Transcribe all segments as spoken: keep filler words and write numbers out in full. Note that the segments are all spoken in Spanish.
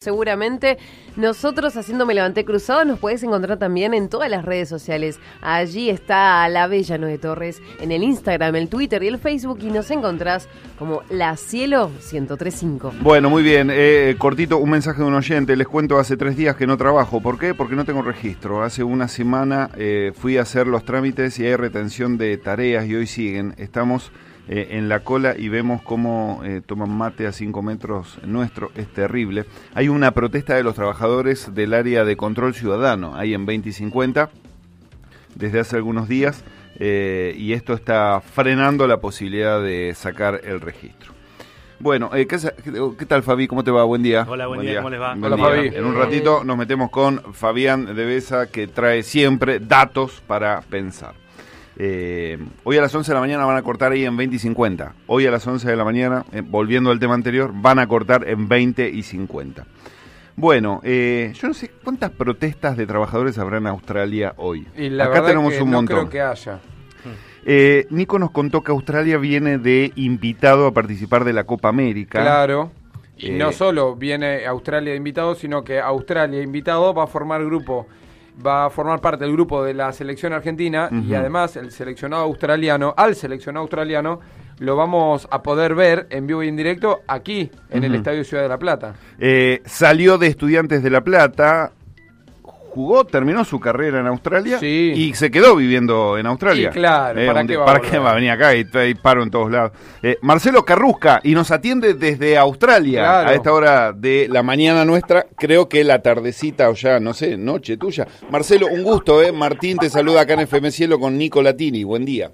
Seguramente nosotros haciendo Me Levanté Cruzado nos podés encontrar también en todas las redes sociales. Allí está la bella Noé Torres en el Instagram, el Twitter y el Facebook y nos encontrás como La Cielo ciento tres punto cinco. Bueno, muy bien, eh, cortito, un mensaje de un oyente. Les cuento, hace tres días que no trabajo. ¿Por qué? Porque no tengo registro. Hace una semana eh, fui a hacer los trámites y hay retención de tareas y hoy siguen. Estamos eh, en la cola y vemos cómo eh, toman mate a cinco metros nuestro. Es terrible. Hay una protesta de los trabajadores del área de control ciudadano, ahí en veinte y cincuenta, desde hace algunos días, eh, y esto está frenando la posibilidad de sacar el registro. Bueno, eh, ¿qué, ¿qué tal, Fabi? ¿Cómo te va? Buen día. Hola, buen, buen día. día, ¿cómo les va? Hola, Fabi. En un ratito nos metemos con Fabián de Besa, que trae siempre datos para pensar. Eh, hoy a las once de la mañana van a cortar ahí en veinte y cincuenta. Hoy a las once de la mañana, eh, volviendo al tema anterior, van a cortar en veinte y cincuenta. Bueno, eh, yo no sé cuántas protestas de trabajadores habrá en Australia hoy. Y la Acá verdad tenemos que un no montón. creo que haya. Eh, Nico nos contó que Australia viene de invitado a participar de la Copa América. Claro. Y Eh, no solo viene Australia invitado, sino que Australia invitado va a formar grupo, va a formar parte del grupo de la selección argentina. Uh-huh. Y además el seleccionado australiano, al seleccionado australiano, lo vamos a poder ver en vivo y en directo aquí, en uh-huh. el Estadio Ciudad de La Plata. Eh, salió de Estudiantes de La Plata, jugó, terminó su carrera en Australia, sí, y se quedó viviendo en Australia. Sí, claro, eh, ¿para, qué va, ¿para qué va a venir acá y, y paro en todos lados? Eh, Marcelo Carrusca, y nos atiende desde Australia, claro, a esta hora de la mañana nuestra, creo que la tardecita o ya, no sé, noche tuya. Marcelo, un gusto, ¿eh? Martín te saluda acá en F M Cielo con Nico Latini, buen día.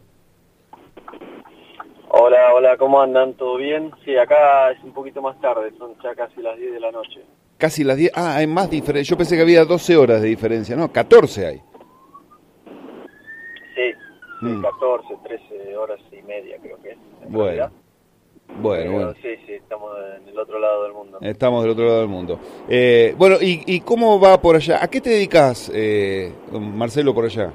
Hola, hola, ¿cómo andan? ¿Todo bien? Sí, acá es un poquito más tarde, son ya casi las diez de la noche. Casi las diez, ah, hay más diferencia, yo pensé que había doce horas de diferencia, no, catorce hay. Sí, sí mm. catorce, trece horas y media creo que es. Bueno, realidad. bueno, Pero, bueno. Sí, sí, estamos en el otro lado del mundo. Estamos del otro lado del mundo. Eh, bueno, ¿y, ¿y cómo va por allá? ¿A qué te dedicas, eh, Marcelo, por allá?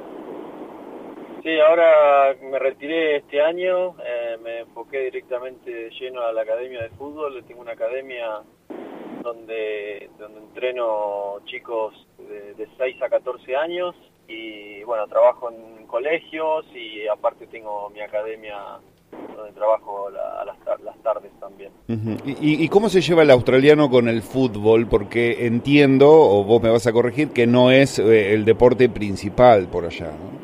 Sí, ahora me retiré este año, eh, me enfoqué directamente lleno a la academia de fútbol, tengo una academia donde donde entreno chicos de, de seis a catorce años y bueno, trabajo en colegios y aparte tengo mi academia donde trabajo la, a las, tar- las tardes también. Uh-huh. ¿Y, ¿Y cómo se lleva el australiano con el fútbol? Porque entiendo, o vos me vas a corregir, que no es eh, el deporte principal por allá, ¿no?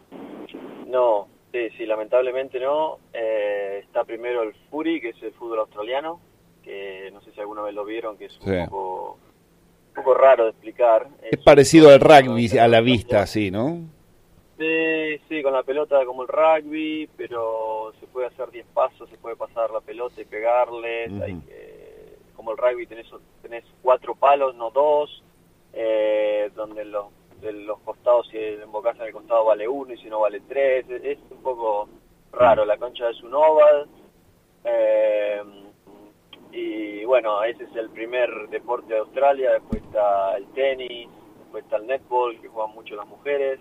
No, sí, sí, lamentablemente no. Eh, está primero el Furi, que es el fútbol australiano, que no sé si alguna vez lo vieron, que es un, sí. poco, un poco raro de explicar. Es, es parecido al rugby a la vista, sí, ¿no? Sí, sí, con la pelota como el rugby, pero se puede hacer diez pasos, se puede pasar la pelota y pegarles. Uh-huh. Hay que, como el rugby tenés, tenés cuatro palos, no dos, eh, donde los de los costados, si embocás en el costado vale uno y si no vale tres, es, es un poco raro. La cancha es un oval, eh, y bueno, ese es el primer deporte de Australia. Después está el tenis, después está el netball, que juegan mucho las mujeres,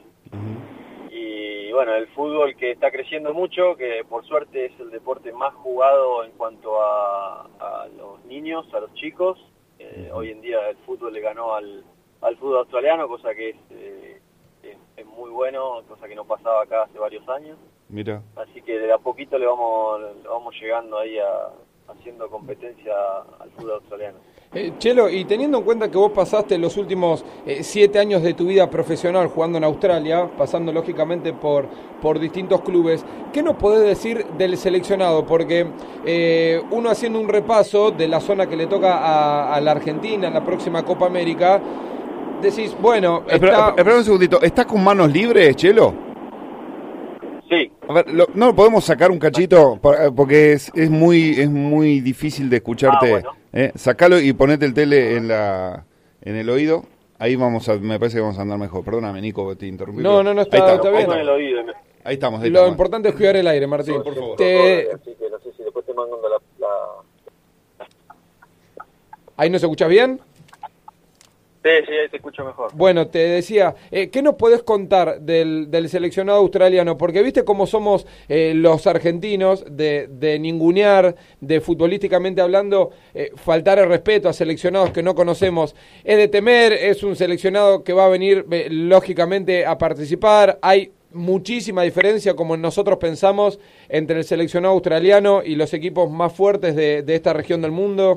y bueno, el fútbol, que está creciendo mucho, que por suerte es el deporte más jugado en cuanto a, a los niños, a los chicos. Eh, hoy en día el fútbol le ganó al al fútbol australiano, cosa que es, eh, es, es muy bueno, cosa que no pasaba acá hace varios años. Mira. Así que de a poquito le vamos le vamos llegando ahí a haciendo competencia al fútbol australiano. Eh, Chelo, y teniendo en cuenta que vos pasaste los últimos eh, siete años de tu vida profesional jugando en Australia, pasando lógicamente por, por distintos clubes, ¿qué nos podés decir del seleccionado? Porque eh, uno haciendo un repaso de la zona que le toca a, a la Argentina en la próxima Copa América, decís, bueno, está... Espera, espera un segundito, ¿estás con manos libres, Chelo? Sí. A ver, lo, no podemos sacar un cachito porque es, es muy es muy difícil de escucharte. Ah, bueno. eh, sacalo y ponete el tele en la en el oído. Ahí vamos a, me parece que vamos a andar mejor. Perdóname, Nico, te interrumpí. No, no, no, está, ahí está, está bien. Ahí, el oído. ahí estamos. Ahí lo estamos. importante es cuidar el aire, Martín. Por favor. Te... Así que no sé si después te mando la, la... ¿Ahí nos escuchás bien? Sí, sí, ahí te escucho mejor. Bueno, te decía, eh, ¿qué nos podés contar del, del seleccionado australiano? Porque viste cómo somos eh, los argentinos de, de ningunear, de futbolísticamente hablando, eh, faltar el respeto a seleccionados que no conocemos. Es de temer, es un seleccionado que va a venir eh, lógicamente a participar. Hay muchísima diferencia, como nosotros pensamos, entre el seleccionado australiano y los equipos más fuertes de, de esta región del mundo.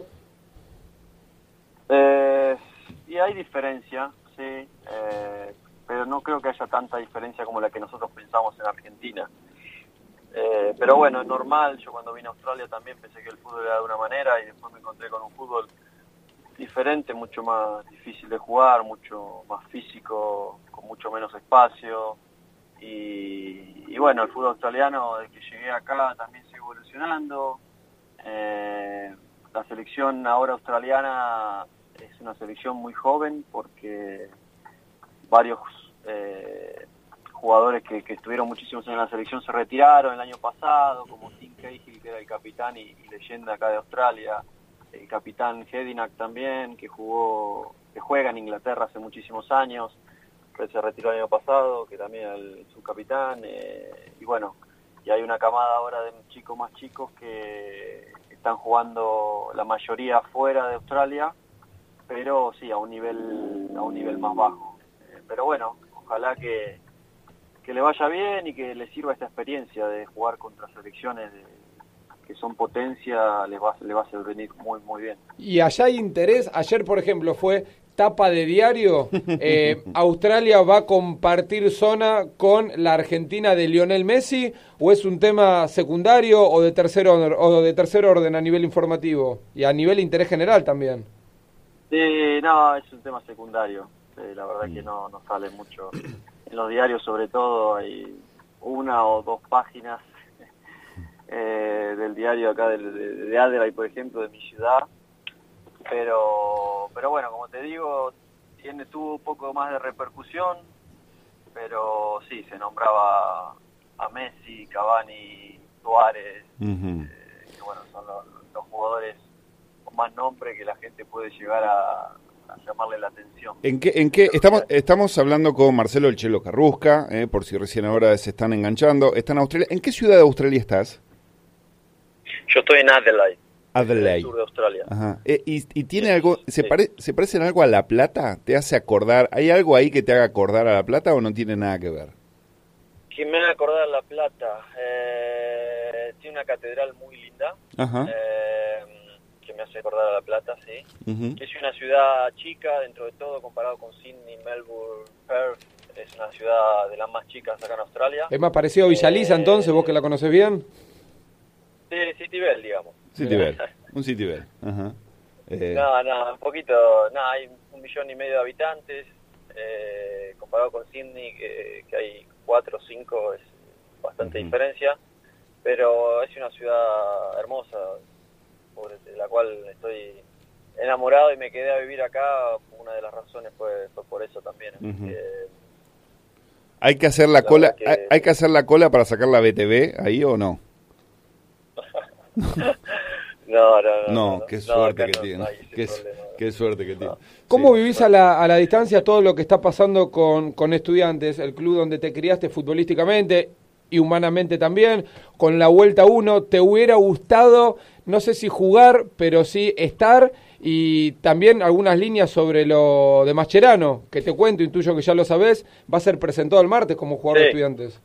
Eh... Y hay diferencia, sí, eh, pero no creo que haya tanta diferencia como la que nosotros pensamos en Argentina. Eh, pero bueno, es normal, yo cuando vine a Australia también pensé que el fútbol era de una manera y después me encontré con un fútbol diferente, mucho más difícil de jugar, mucho más físico, con mucho menos espacio. Y, y bueno, el fútbol australiano, desde que llegué acá, también sigue evolucionando. Eh, la selección ahora australiana es una selección muy joven porque varios eh, jugadores que, que estuvieron muchísimos años en la selección se retiraron el año pasado, como Tim Cahill, que era el capitán y, y leyenda acá de Australia, el capitán Hedinak también, que jugó, que juega en Inglaterra hace muchísimos años, que se retiró el año pasado, que también era el subcapitán, eh, y bueno, y hay una camada ahora de chicos más chicos que están jugando la mayoría fuera de Australia, pero sí a un nivel a un nivel más bajo. Eh, pero bueno, ojalá que, que le vaya bien y que le sirva esta experiencia de jugar contra selecciones de, que son potencia, les va, les va a venir muy muy bien. Y allá hay interés. Ayer, por ejemplo, fue tapa de diario. Eh, Australia va a compartir zona con la Argentina de Lionel Messi, o es un tema secundario o de tercer orden, o de tercer orden a nivel informativo y a nivel interés general también. Sí, no, es un tema secundario. Sí, la verdad que no, no sale mucho. En los diarios, sobre todo, hay una o dos páginas eh, del diario acá de, de, de Adelaide, por ejemplo, de mi ciudad. Pero, pero bueno, como te digo, tiene, tuvo un poco más de repercusión, pero sí, se nombraba a Messi, Cavani, Suárez, uh-huh. eh, que bueno, son los, los jugadores más nombre que la gente puede llegar a, a llamarle la atención. ¿En qué, en qué estamos estamos hablando con Marcelo El Chelo Carrusca, eh, por si recién ahora se están enganchando? Está en Australia. ¿En qué ciudad de Australia estás? Yo estoy en Adelaide. Adelaide. En el sur de Australia. Ajá. Eh, y, y tiene sí, algo, ¿se, sí. pare, ¿se parece en algo a La Plata? ¿Te hace acordar? ¿Hay algo ahí que te haga acordar a La Plata o no tiene nada que ver? Que me haga acordar a La Plata. Eh, tiene una catedral muy linda. Ajá. Eh, que me hace acordar a La Plata, sí. Uh-huh. Es una ciudad chica dentro de todo, comparado con Sydney, Melbourne, Perth. Es una ciudad de las más chicas acá en Australia. ¿Es más parecido a Villa Lisa, eh, entonces, vos que la conocés bien? Sí, City Bell, digamos. City Bell, un City Bell. Uh-huh. Eh. No, no, un poquito, no, hay un millón y medio de habitantes, eh, comparado con Sydney, que, que hay cuatro o cinco, es bastante uh-huh. diferencia, pero es una ciudad hermosa, por la cual estoy enamorado y me quedé a vivir acá. Una de las razones fue, fue por eso también. Uh-huh. eh, ¿Hay que hacer la, la cola que... ¿hay, ¿Hay que hacer la cola para sacar la B T V ahí o no? no, no, no, no, no, qué suerte no, que no, tiene. No qué, qué suerte que tiene. ¿Cómo sí. vivís a la, a la distancia todo lo que está pasando con, con Estudiantes, el club donde te criaste futbolísticamente y humanamente también, con la vuelta uno? ¿Te hubiera gustado, no sé si jugar, pero sí estar? Y también algunas líneas sobre lo de Mascherano, que te cuento, intuyo que ya lo sabés, va a ser presentado el martes como jugador sí. de Estudiantes.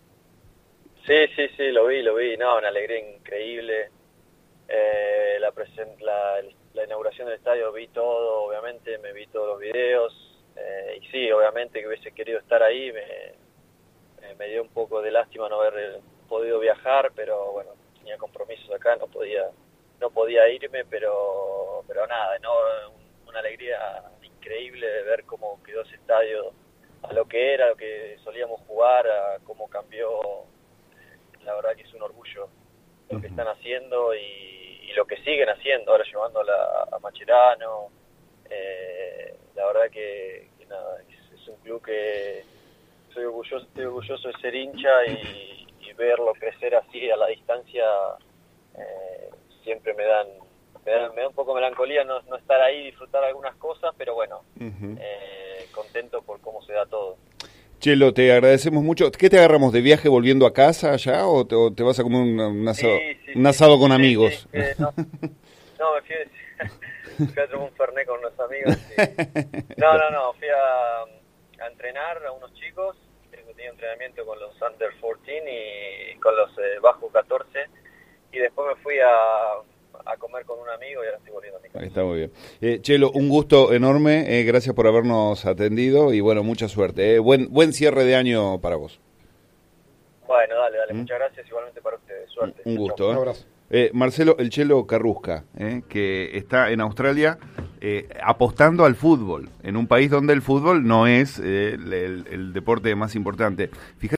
Sí, sí, sí, lo vi, lo vi, no, una alegría increíble. Eh, la, presen- la, la inauguración del estadio, vi todo, obviamente, me vi todos los videos, eh, y sí, obviamente que hubiese querido estar ahí, me, me, me dio un poco de lástima no haber podido viajar, pero bueno, tenía compromisos acá, no podía no podía irme, pero pero nada, no, una alegría increíble de ver cómo quedó ese estadio a lo que era, a lo que solíamos jugar, a cómo cambió. La verdad que es un orgullo lo que están haciendo y, y lo que siguen haciendo, ahora llevando a, la, a Mascherano. Eh, la verdad que, que nada, es, es un club que soy orgulloso, estoy orgulloso de ser hincha y, y verlo crecer así a la distancia, eh, siempre me dan me da, me da un poco melancolía no, no estar ahí y disfrutar algunas cosas, pero bueno, uh-huh. eh, contento por cómo se da todo. Chelo, te agradecemos mucho. ¿Qué te agarramos de viaje volviendo a casa allá o te, o te vas a comer un, un asado, sí, sí, un asado sí, con sí, amigos? Sí, eh, no, no, me fui, fui a tomar un fernet con unos amigos. Y, no, no, no, fui a, a entrenar a unos chicos. Tenía entrenamiento con los under catorce y con los eh, bajo catorce. Y después me fui a, a comer con un amigo y ahora estoy volviendo a mi casa. Está muy bien. Eh, Chelo, un gusto enorme. Eh, gracias por habernos atendido y bueno, mucha suerte. Eh. Buen, buen cierre de año para vos. Bueno, dale, dale. ¿Mm? Muchas gracias. Igualmente para ustedes. Suerte. Un gusto. Eh. Un abrazo. Eh, Marcelo, el Chelo Carrusca, eh, que está en Australia eh, apostando al fútbol, en un país donde el fútbol no es eh, el, el, el deporte más importante. Fíjate